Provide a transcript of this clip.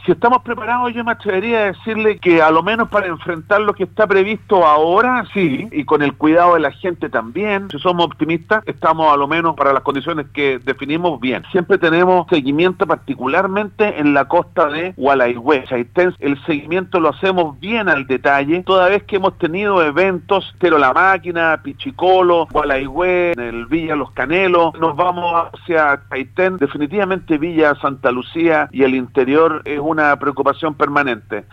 Si estamos preparados, yo me atrevería a decirle que a lo menos para enfrentar lo que está previsto ahora, sí, y con el cuidado de la gente también. Si somos optimistas, estamos a lo menos para las condiciones que definimos bien. Siempre tenemos seguimiento particularmente en la costa de Gualeguay, Chaitén. El seguimiento lo hacemos bien al detalle, toda vez que hemos tenido eventos, Tero La Máquina, Pichicolo, Gualeguay, en el Villa Los Canelos, nos vamos hacia Chaitén. Definitivamente Villa Santa Lucía y el interior es una preocupación permanente.